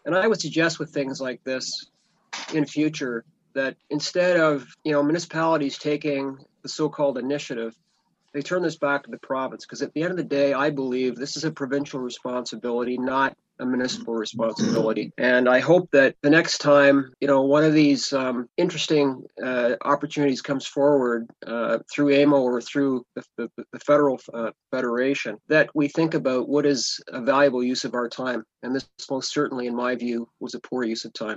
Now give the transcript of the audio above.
And I would suggest with things like this in future that instead of, municipalities taking the so-called initiative, they turn this back to the province, because at the end of the day, I believe this is a provincial responsibility, not a municipal responsibility. And I hope that the next time, one of these interesting opportunities comes forward through AMO or through the federal federation, that we think about what is a valuable use of our time. And this most certainly, in my view, was a poor use of time.